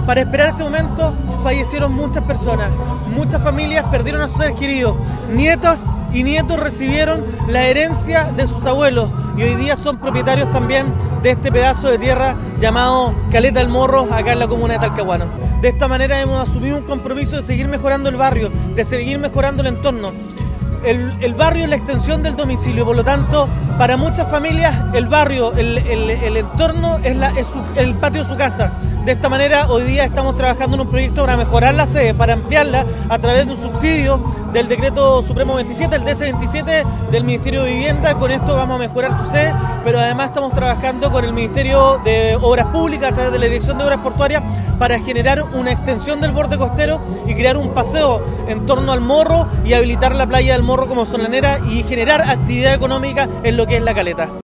Para esperar este momento fallecieron muchas personas, muchas familias perdieron a sus seres queridos, nietas y nietos recibieron la herencia de sus abuelos y hoy día son propietarios también de este pedazo de tierra llamado Caleta del Morro, acá en la comuna de Talcahuano. De esta manera hemos asumido un compromiso de seguir mejorando el barrio, de seguir mejorando el entorno. El barrio es la extensión del domicilio, por lo tanto, para muchas familias el barrio, el entorno es el patio de su casa. De esta manera, hoy día estamos trabajando en un proyecto para mejorar la sede, para ampliarla a través de un subsidio del Decreto Supremo 27, el DC-27 del Ministerio de Vivienda. Con esto vamos a mejorar su sede, pero además estamos trabajando con el Ministerio de Obras Públicas a través de la Dirección de Obras Portuarias para generar una extensión del borde costero y crear un paseo en torno al Morro y habilitar la playa del Morro como zonanera y generar actividad económica en lo que es la caleta.